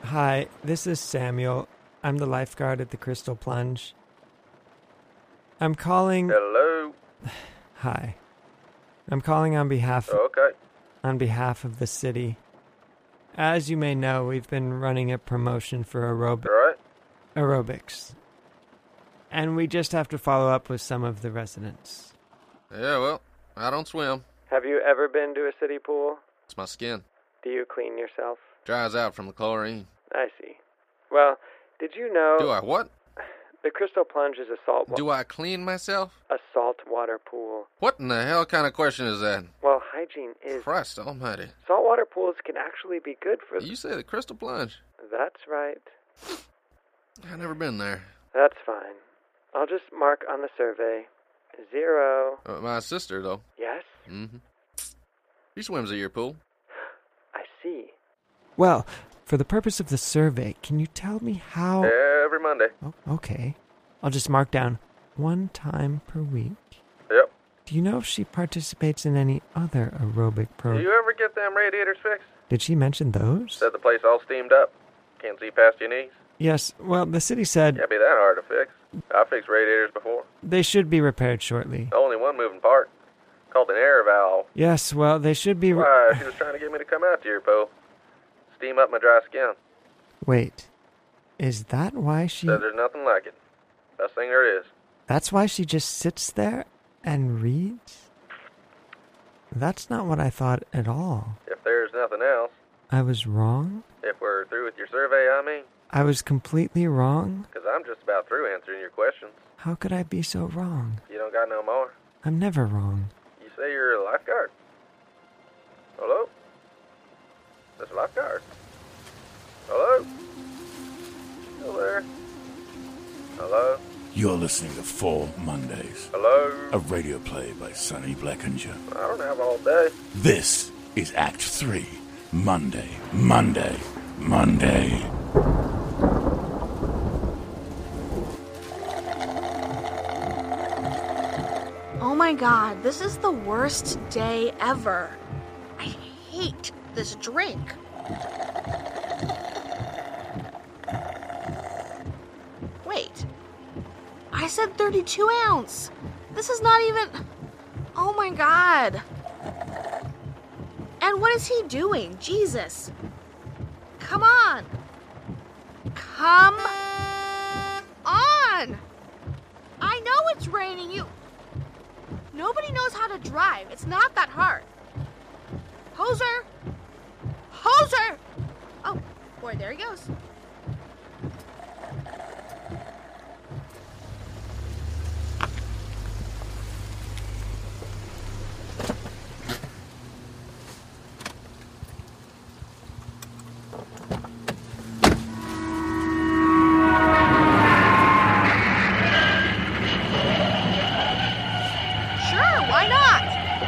Hi, this is Samuel. I'm the lifeguard at the Crystal Plunge. I'm calling... Hello? Hi. I'm calling on behalf Okay. of the city. As you may know, we've been running a promotion for Right? aerobics. And we just have to follow up with some of the residents. Yeah, well, I don't swim. Have you ever been to a city pool? It's my skin. Do you clean yourself? Dries out from the chlorine. I see. Well, did you know... Do I what? The Crystal Plunge is Do I clean myself? a saltwater pool. What in the hell kind of question is that? Well, hygiene is... Christ almighty. Saltwater pools can actually be good for... You say the Crystal Plunge? That's right. I've never been there. That's fine. I'll just mark on the survey. 0. My sister, though. Yes? Mm-hmm. She swims at your pool. I see. Well, for the purpose of the survey, can you tell me how... Every Monday. Oh, okay. I'll just mark down 1 time per week. Yep. Do you know if she participates in any other aerobic Do program? you ever get them radiators fixed? Did she mention those? Said the place all steamed up. Can't see past your knees. Yes, well, the city said Can't be that hard to fix. I fixed radiators before. they should be repaired shortly. Only one moving part. Called an air valve. Yes, well, they should be... Why, she was trying to get me to come out to your pool. Steam up my dry skin. Wait, is that why she... Said there's nothing like it. Best thing there is. That's why she just sits there and reads? That's not what I thought at all. If there's nothing else. I was wrong? If we're through with your survey, I mean. I was completely wrong? Because I'm just about through answering your questions. How could I be so wrong? You don't got no more. I'm never wrong. You say you're a lifeguard? Hello? That's a lifeguard. Hello? Still there? Hello? You're listening to 4 Mondays, Hello? a radio play by Sonny Blackinger. I don't have all day. This is Act 3, Monday, Monday, Monday. Oh my god, this is the worst day ever. I hate this drink. Wait, I said 32 ounce. This is not even... Oh my god. And what is he doing? Jesus. Come on. Come on. I know it's raining. Nobody knows how to drive. It's not that hard. Hoser! Hoser! Oh, boy, there he goes. Sure, why not?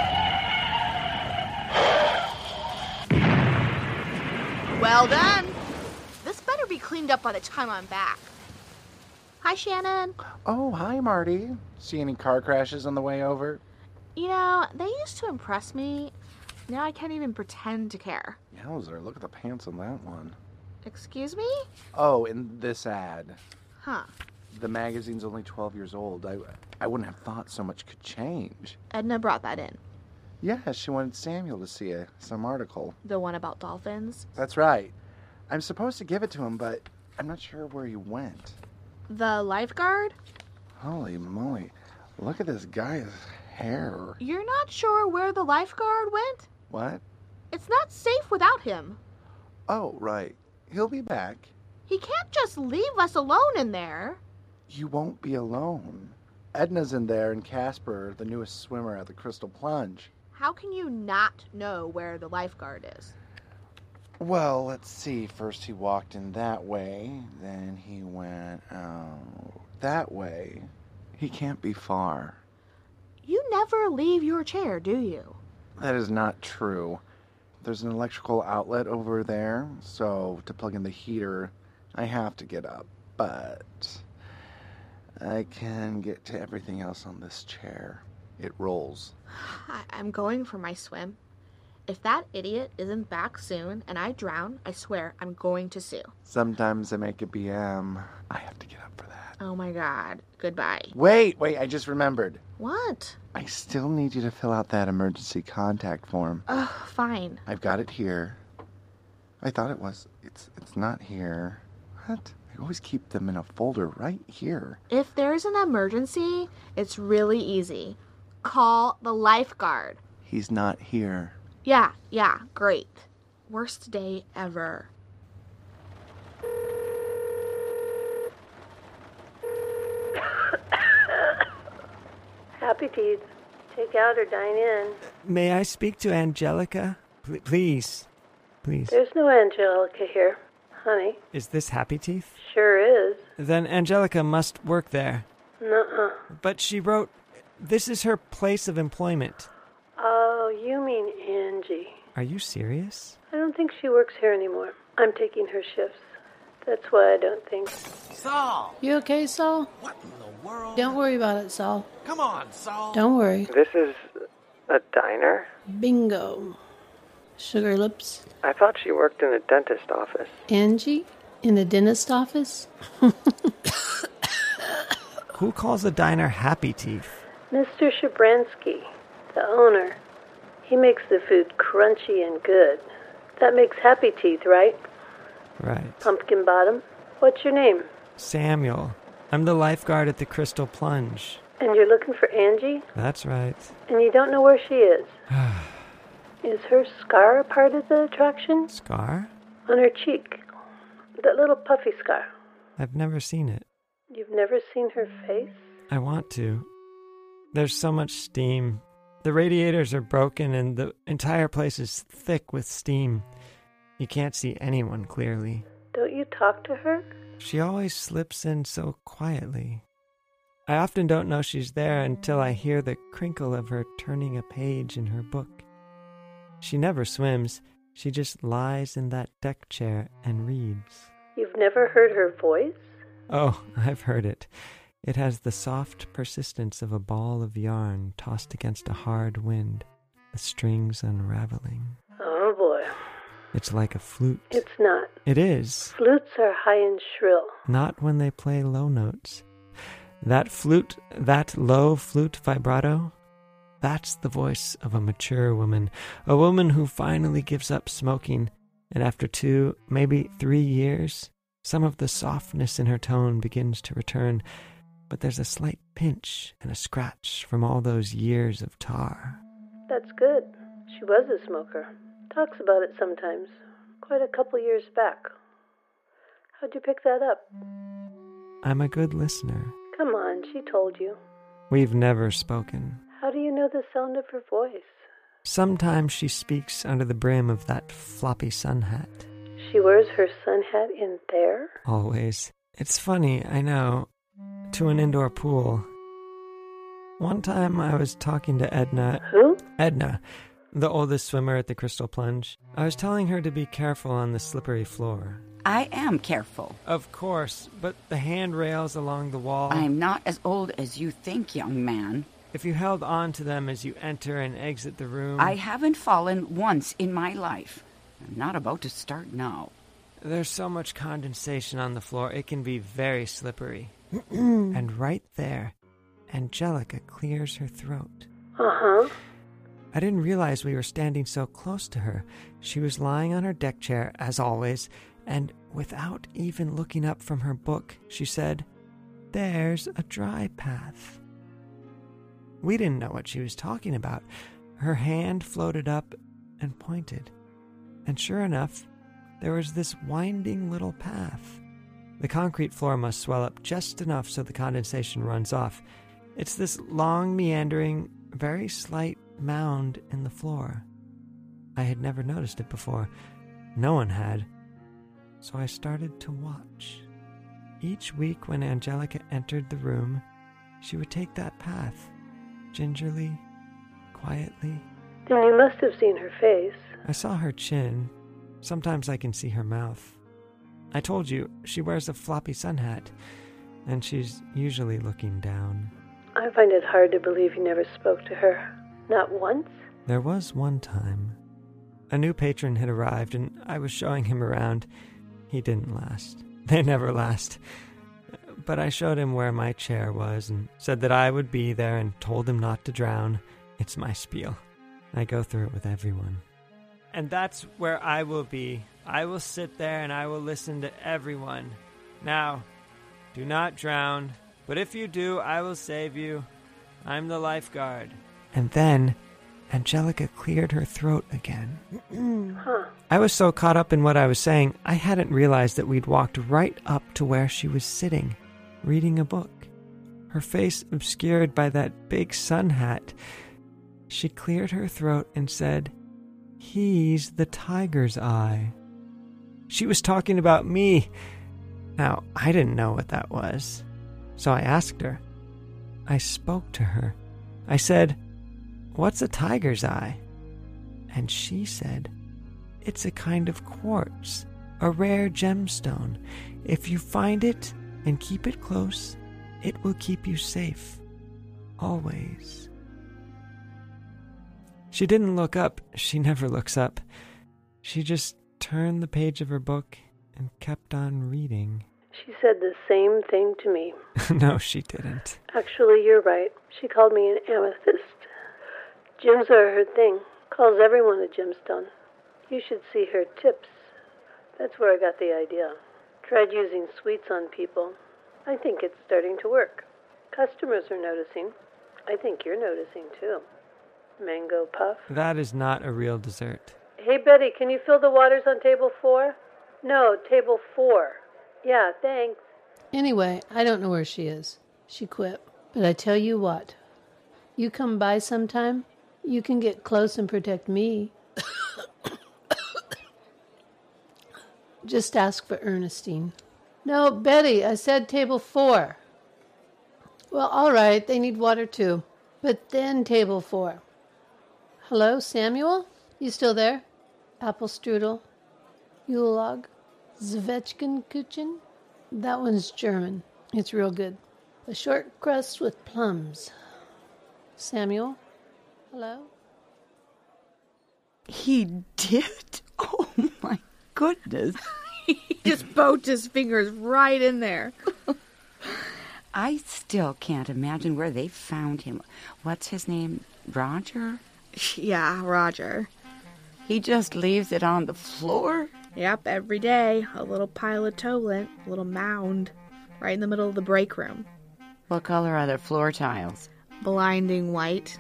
Well done. This better be cleaned up by the time I'm back. Hi, Shannon. Oh, hi, Marty. See any car crashes on the way over? You know, they used to impress me. Now I can't even pretend to care. Yowzer, look at the pants on that one. Excuse me? Oh, and this ad. Huh. The magazine's only 12 years old. I wouldn't have thought so much could change. Edna brought that in. Yeah, she wanted Samuel to see some article. The one about dolphins. That's right. I'm supposed to give it to him, but I'm not sure where he went. The lifeguard? Holy moly. Look at this guy's hair. You're not sure where the lifeguard went? What? It's not safe without him. Oh, right. He'll be back. He can't just leave us alone in there. You won't be alone. Edna's in there and Casper, the newest swimmer at the Crystal Plunge. How can you not know where the lifeguard is? Well, let's see. First he walked in that way, then he went out that way. He can't be far. You never leave your chair, do you? That is not true. There's an electrical outlet over there, so to plug in the heater, I have to get up. But I can get to everything else on this chair. It rolls. I'm going for my swim. If that idiot isn't back soon and I drown, I swear I'm going to sue. Sometimes I make a BM. I have to get up for that. Oh my god. Goodbye. Wait, I just remembered. What? I still need you to fill out that emergency contact form. Ugh, fine. I've got it here. I thought it was. It's not here. What? I always keep them in a folder right here. If there's an emergency, it's really easy. Call the lifeguard. He's not here. Yeah, great. Worst day ever. Happy Teeth. Take out or dine in. May I speak to Angelica? Please. There's no Angelica here, honey. Is this Happy Teeth? Sure is. Then Angelica must work there. Nuh-uh. But she wrote, this is her place of employment. Oh, you mean Angie. Are you serious? I don't think she works here anymore. I'm taking her shifts. That's why I don't think. Saul! You okay, Saul? What in the world? Don't worry about it, Saul. Come on, Saul. Don't worry. This is a diner? Bingo. Sugar lips. I thought she worked in a dentist office. Angie? In the dentist office? Who calls a diner Happy Teeth? Mr. Shabransky, the owner. He makes the food crunchy and good. That makes Happy Teeth, right? Right. Pumpkin Bottom. What's your name? Samuel. I'm the lifeguard at the Crystal Plunge. And you're looking for Angie? That's right. And you don't know where she is? Is her scar a part of the attraction? Scar? On her cheek. That little puffy scar. I've never seen it. You've never seen her face? I want to. There's so much steam. The radiators are broken and the entire place is thick with steam. You can't see anyone clearly. Don't you talk to her? She always slips in so quietly. I often don't know she's there until I hear the crinkle of her turning a page in her book. She never swims. She just lies in that deck chair and reads. You've never heard her voice? Oh, I've heard it. It has the soft persistence of a ball of yarn tossed against a hard wind, the strings unraveling. Oh, boy. It's like a flute. It's not. It is. Flutes are high and shrill. Not when they play low notes. That flute, that low flute vibrato, that's the voice of a mature woman, a woman who finally gives up smoking, and after 2, maybe 3 years, some of the softness in her tone begins to return, but there's a slight pinch and a scratch from all those years of tar. That's good. She was a smoker. Talks about it sometimes. Quite a couple years back. How'd you pick that up? I'm a good listener. Come on, she told you. We've never spoken. How do you know the sound of her voice? Sometimes she speaks under the brim of that floppy sun hat. She wears her sun hat in there? Always. It's funny, I know. To an indoor pool. One time I was talking to Edna. Who? Edna, the oldest swimmer at the Crystal Plunge. I was telling her to be careful on the slippery floor. I am careful. Of course, but the handrails along the wall... I'm not as old as you think, young man. If you held on to them as you enter and exit the room... I haven't fallen once in my life. I'm not about to start now. There's so much condensation on the floor, it can be very slippery. And right there, Angelica clears her throat. Uh-huh. I didn't realize we were standing so close to her. She was lying on her deck chair, as always, and without even looking up from her book, she said, "There's a dry path." We didn't know what she was talking about. Her hand floated up and pointed. And sure enough, there was this winding little path. The concrete floor must swell up just enough so the condensation runs off. It's this long, meandering, very slight mound in the floor. I had never noticed it before. No one had. So I started to watch. Each week when Angelica entered the room, she would take that path, gingerly, quietly. Then you must have seen her face. I saw her chin. Sometimes I can see her mouth. I told you, she wears a floppy sun hat, and she's usually looking down. I find it hard to believe you never spoke to her. Not once? There was one time. A new patron had arrived, and I was showing him around. He didn't last. They never last. But I showed him where my chair was and said that I would be there and told him not to drown. It's my spiel. I go through it with everyone. And that's where I will be. I will sit there and I will listen to everyone. Now, do not drown, but if you do, I will save you. I'm the lifeguard. And then Angelica cleared her throat again. I was so caught up in what I was saying, I hadn't realized that we'd walked right up to where she was sitting, reading a book. Her face obscured by that big sun hat. She cleared her throat and said, "He's the tiger's eye." She was talking about me. Now, I didn't know what that was, so I asked her. I spoke to her. I said, "What's a tiger's eye?" And she said, "It's a kind of quartz, a rare gemstone. If you find it and keep it close, it will keep you safe. Always." She didn't look up. She never looks up. She just turned the page of her book and kept on reading. She said the same thing to me. No, she didn't. Actually, you're right. She called me an amethyst. Gems are her thing. Calls everyone a gemstone. You should see her tips. That's where I got the idea. Tried using sweets on people. I think it's starting to work. Customers are noticing. I think you're noticing, too. Mango puff. That is not a real dessert. Hey, Betty, can you fill the waters on table 4? No, table 4. Yeah, thanks. Anyway, I don't know where she is. She quit. But I tell you what, you come by sometime, you can get close and protect me. Just ask for Ernestine. No, Betty, I said table 4. Well, all right, they need water too. But then table 4. Hello, Samuel? You still there? Apple strudel, Yule log, Zwetschgenkuchen. That one's German. It's real good. A short crust with plums. Samuel? Hello? He did? Oh, my goodness. He just poked his fingers right in there. I still can't imagine where they found him. What's his name? Roger? Yeah, Roger. He just leaves it on the floor? Yep, every day. A little pile of tow lint, a little mound, right in the middle of the break room. What color are the floor tiles? Blinding white.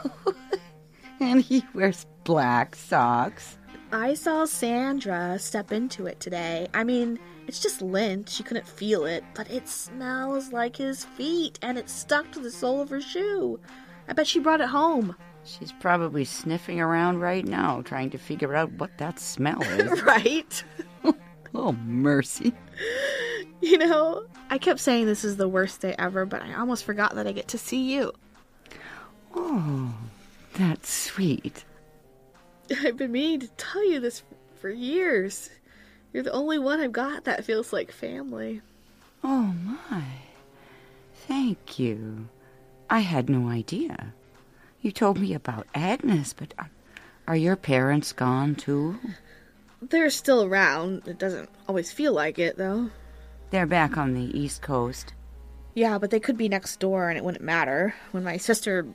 And he wears black socks. I saw Sandra step into it today. I mean, it's just lint. She couldn't feel it, but it smells like his feet, and it's stuck to the sole of her shoe. I bet she brought it home. She's probably sniffing around right now, trying to figure out what that smell is. Right? Oh, mercy. You know, I kept saying this is the worst day ever, but I almost forgot that I get to see you. Oh, that's sweet. I've been meaning to tell you this for years. You're the only one I've got that feels like family. Oh, my. Thank you. I had no idea. You told me about Agnes, but are your parents gone, too? They're still around. It doesn't always feel like it, though. They're back on the East Coast. Yeah, but they could be next door, and it wouldn't matter. When my sister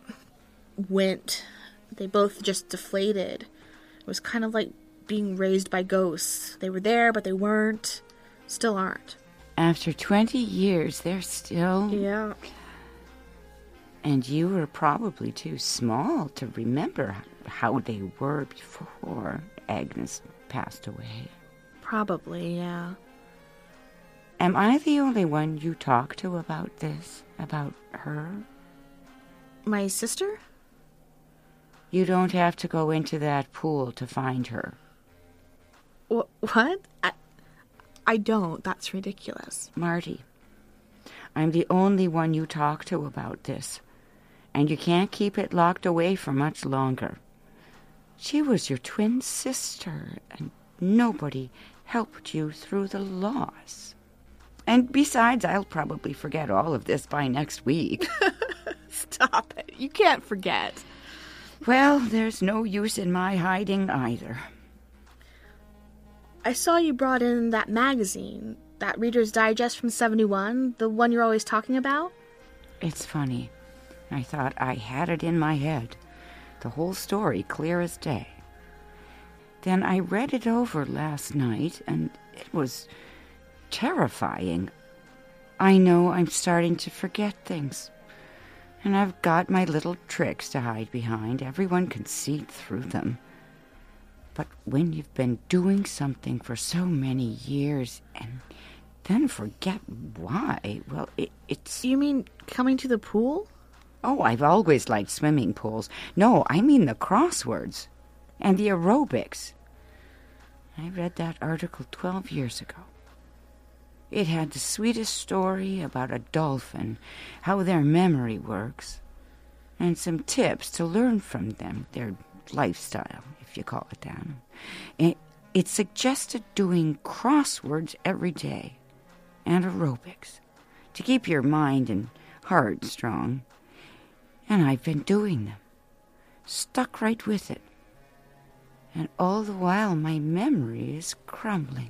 went, they both just deflated. It was kind of like being raised by ghosts. They were there, but they weren't. Still aren't. After 20 years, they're still... Yeah. And you were probably too small to remember how they were before Agnes passed away. Probably, yeah. Am I the only one you talk to about this? About her? My sister? You don't have to go into that pool to find her. What? I don't. That's ridiculous. Marty, I'm the only one you talk to about this. And you can't keep it locked away for much longer. She was your twin sister, and nobody helped you through the loss. And besides, I'll probably forget all of this by next week. Stop it. You can't forget. Well, there's no use in my hiding either. I saw you brought in that magazine, that Reader's Digest from 71, the one you're always talking about. It's funny. I thought I had it in my head. The whole story clear as day. Then I read it over last night, and it was terrifying. I know I'm starting to forget things. And I've got my little tricks to hide behind. Everyone can see through them. But when you've been doing something for so many years and then forget why, well, it's... You mean coming to the pool? Oh, I've always liked swimming pools. No, I mean the crosswords and the aerobics. I read that article 12 years ago. It had the sweetest story about a dolphin, how their memory works, and some tips to learn from them, their lifestyle, if you call it that. It suggested doing crosswords every day and aerobics to keep your mind and heart strong. And I've been doing them, stuck right with it. And all the while my memory is crumbling.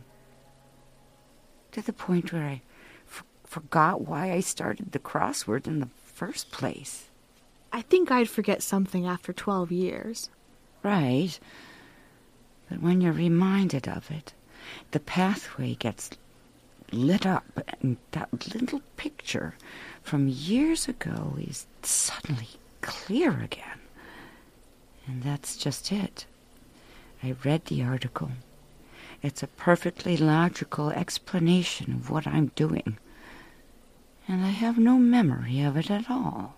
To the point where I forgot why I started the crossword in the first place. I think I'd forget something after 12 years. Right. But when you're reminded of it, the pathway gets lit up, and that little picture from years ago is suddenly clear again. And that's just it. I read the article. It's a perfectly logical explanation of what I'm doing. And I have no memory of it at all.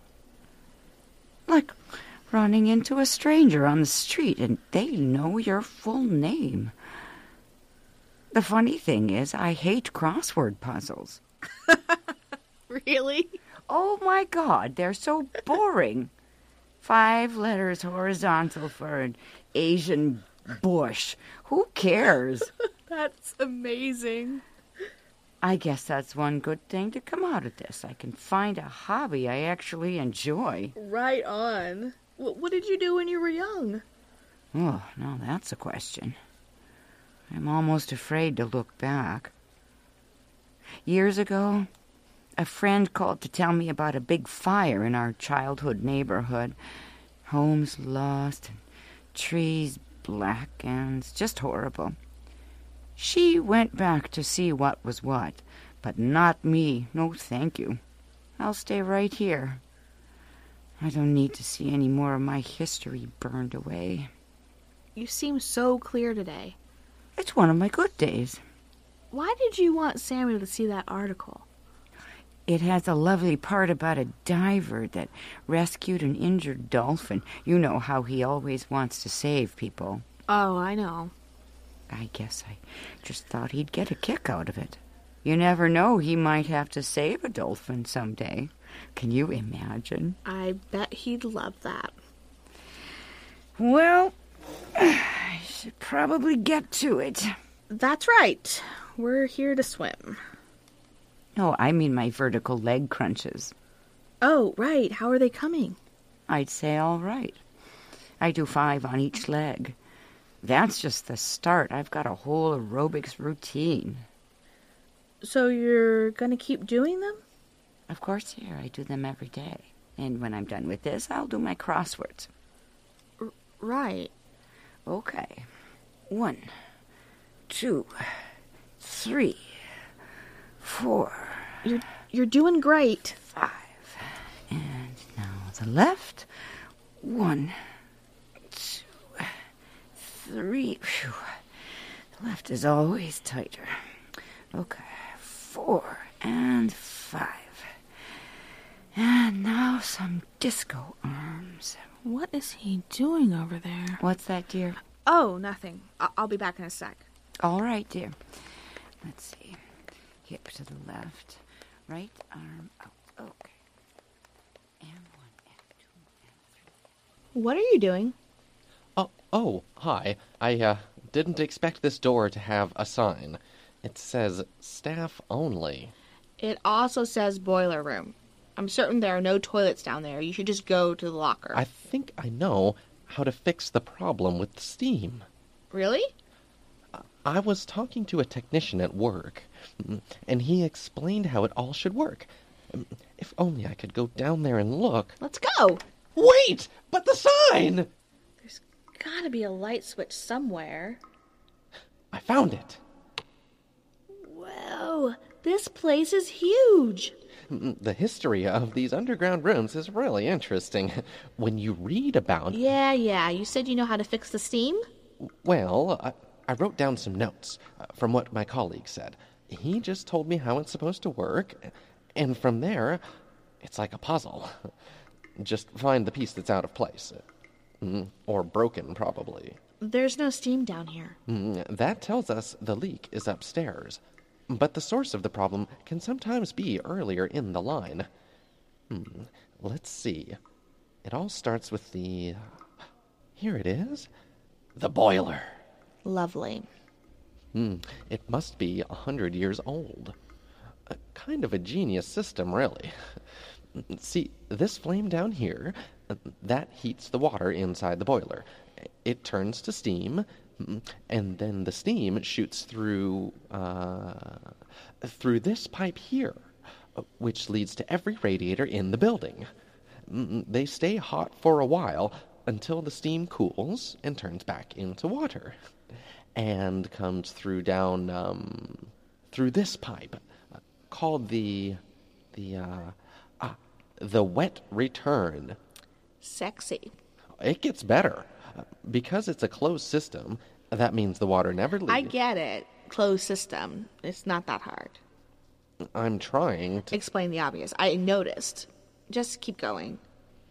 Like running into a stranger on the street and they know your full name. The funny thing is, I hate crossword puzzles. Really? Oh my God, they're so boring. 5 letters horizontal for an Asian bush. Who cares? That's amazing. I guess that's one good thing to come out of this. I can find a hobby I actually enjoy. Right on. What did you do when you were young? Oh, now that's a question. I'm almost afraid to look back. Years ago, a friend called to tell me about a big fire in our childhood neighborhood. Homes lost, and trees black, and it's just horrible. She went back to see what was what, but not me. No, thank you. I'll stay right here. I don't need to see any more of my history burned away. You seem so clear today. It's one of my good days. Why did you want Samuel to see that article? It has a lovely part about a diver that rescued an injured dolphin. You know how he always wants to save people. Oh, I know. I guess I just thought he'd get a kick out of it. You never know, he might have to save a dolphin someday. Can you imagine? I bet he'd love that. Well, I should probably get to it. That's right. We're here to swim. No, I mean my vertical leg crunches. Oh, right. How are they coming? I'd say all right. I do 5 on each leg. That's just the start. I've got a whole aerobics routine. So you're going to keep doing them? Of course, here. I do them every day. And when I'm done with this, I'll do my crosswords. Right. Okay. 1, 2, 3, 4. You're doing great. 5. And now the left. 1, 2, 3. Whew. The left is always tighter. Okay. 4 and 5. And now some disco arms. What is he doing over there? What's that, dear? Oh, nothing. I'll be back in a sec. All right, dear. Let's see. Hip to the left. Right arm out. Okay. And 1 and 2 and 3. What are you doing? Oh, hi. I didn't expect this door to have a sign. It says staff only. It also says boiler room. I'm certain there are no toilets down there. You should just go to the locker. I think I know. how to fix the problem with the steam. Really? I was talking to a technician at work, and he explained how it all should work. If only I could go down there and look. Let's go! Wait! But the sign! There's gotta be a light switch somewhere. I found it. Whoa, this place is huge. The history of these underground rooms is really interesting. When you read about... Yeah, you said you know how to fix the steam? Well, I wrote down some notes from what my colleague said. He just told me how it's supposed to work, and from there, it's like a puzzle. Just find the piece that's out of place. Or broken, probably. There's no steam down here. That tells us the leak is upstairs. But the source of the problem can sometimes be earlier in the line. Let's see. It all starts with the... Here it is. The boiler. Lovely. It must be 100 years old. Kind of a genius system, really. See, this flame down here, that heats the water inside the boiler. It turns to steam, and then the steam shoots through this pipe here, which leads to every radiator in the building. They stay hot for a while until the steam cools and turns back into water, and comes through through this pipe, called the wet return. Sexy. It gets better. Because it's a closed system, that means the water never leaves. I get it. Closed system. It's not that hard. I'm trying to... Explain the obvious. I noticed. Just keep going.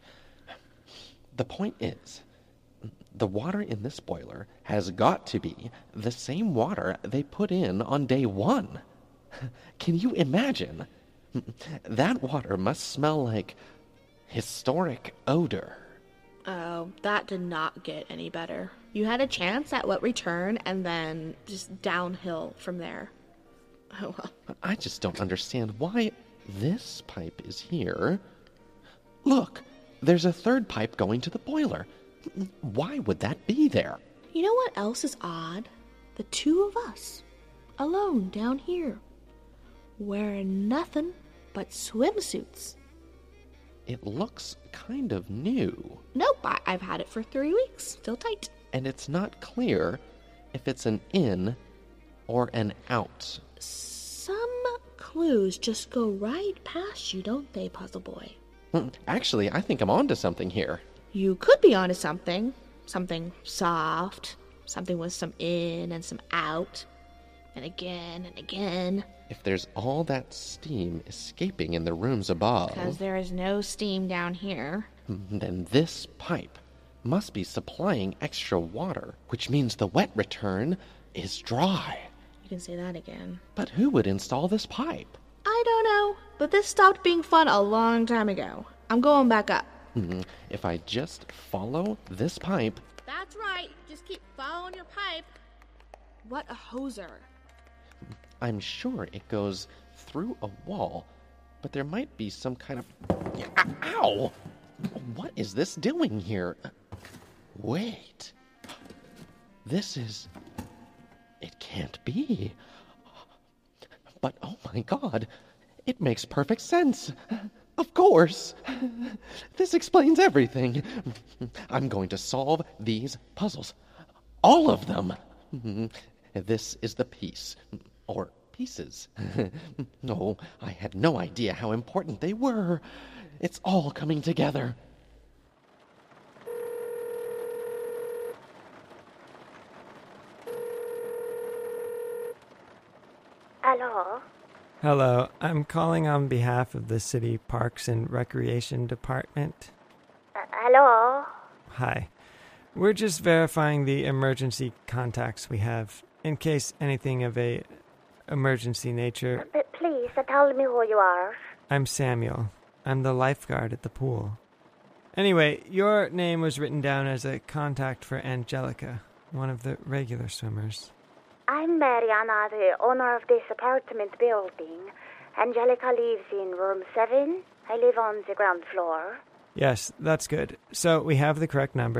The point is, the water in this boiler has got to be the same water they put in on day one. Can you imagine? That water must smell like historic odor. Oh, that did not get any better. You had a chance at wet return and then just downhill from there. Oh well. I just don't understand why this pipe is here. Look, there's a third pipe going to the boiler. Why would that be there? You know what else is odd? The two of us, alone down here, wearing nothing but swimsuits. It looks kind of new. Nope, I've had it for 3 weeks. Still tight. And it's not clear if it's an in or an out. Some clues just go right past you, don't they, Puzzle Boy? Actually, I think I'm onto something here. You could be onto something. Something soft. Something with some in and some out. And again and again. If there's all that steam escaping in the rooms above... Because there is no steam down here. Then this pipe must be supplying extra water, which means the wet return is dry. You can say that again. But who would install this pipe? I don't know, but this stopped being fun a long time ago. I'm going back up. If I just follow this pipe... That's right. Just keep following your pipe. What a hoser. I'm sure it goes through a wall, but there might be some kind of... Ow! What is this doing here? Wait. This is... It can't be. But, oh my God, it makes perfect sense. Of course. This explains everything. I'm going to solve these puzzles. All of them. This is the piece. Or pieces. No, I had no idea how important they were. It's all coming together. Hello? Hello, I'm calling on behalf of the City Parks and Recreation Department. Hello? Hi. We're just verifying the emergency contacts we have, in case anything of a emergency nature. But please, tell me who you are. I'm Samuel. I'm the lifeguard at the pool. Anyway, your name was written down as a contact for Angelica, one of the regular swimmers. I'm Mariana, the owner of this apartment building. Angelica lives in room 7. I live on the ground floor. Yes, that's good. So we have the correct number.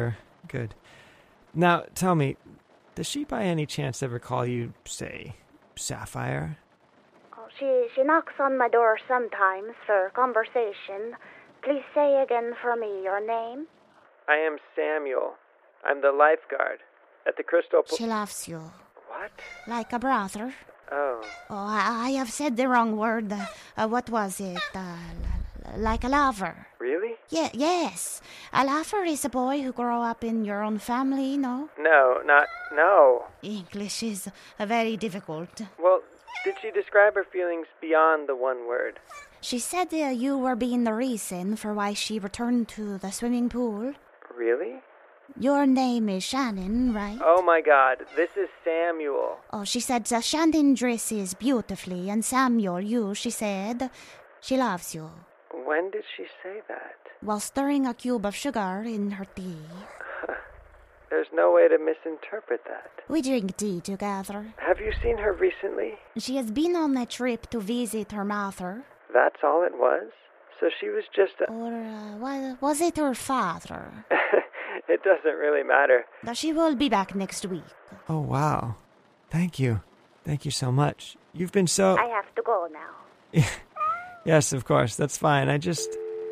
Good. Now, tell me, does she by any chance ever call you, say, Sapphire? Oh, she knocks on my door sometimes for conversation. Please say again for me your name. I am Samuel. I'm the lifeguard at the Crystal Pool. She loves you. What? Like a brother. Oh. Oh, I have said the wrong word. What was it? Like a lover. Really? Yeah, yes. A lover is a boy who grew up in your own family, no? No. English is very difficult. Well, did she describe her feelings beyond the one word? She said you were being the reason for why she returned to the swimming pool. Really? Your name is Shannon, right? Oh my God, this is Samuel. Oh, she said Shannon dresses beautifully, and Samuel, she said, she loves you. When did she say that? While stirring a cube of sugar in her tea. There's no way to misinterpret that. We drink tea together. Have you seen her recently? She has been on a trip to visit her mother. That's all it was? So she was just a... Or was it her father? It doesn't really matter. She will be back next week. Oh, wow. Thank you. Thank you so much. You've been so... I have to go now. Yes, of course. That's fine. I just...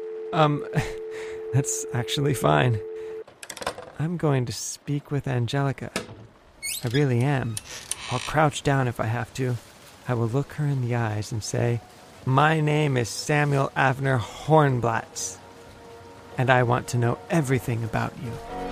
That's actually fine. I'm going to speak with Angelica. I really am. I'll crouch down if I have to. I will look her in the eyes and say, "My name is Samuel Avner Hornblatz, and I want to know everything about you."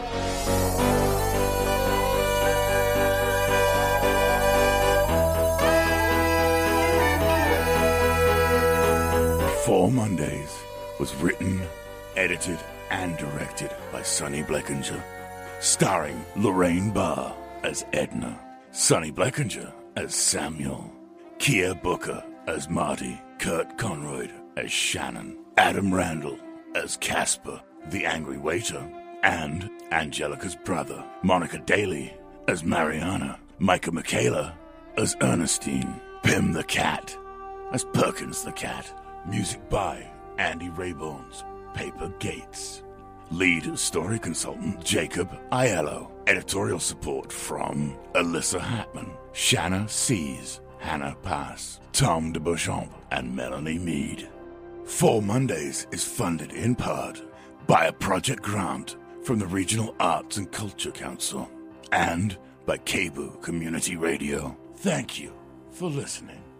Four Mondays was written, edited, and directed by Sonny Bleckinger, starring Lorraine Barr as Edna, Sonny Bleckinger as Samuel, Kia Booker as Marty, Kurt Conroy as Shannon, Adam Randall as Casper, the Angry Waiter, and Angelica's brother, Monica Daly as Mariana, Micah Michaela as Ernestine, Pim the Cat as Perkins the Cat. Music by Andy Raybones, Paper Gates. Lead story consultant Jacob Aiello. Editorial support from Alyssa Hatman, Shanna Sees, Hannah Pass, Tom de Beauchamp, and Melanie Mead. Four Mondays is funded in part by a project grant from the Regional Arts and Culture Council and by Cebu Community Radio. Thank you for listening.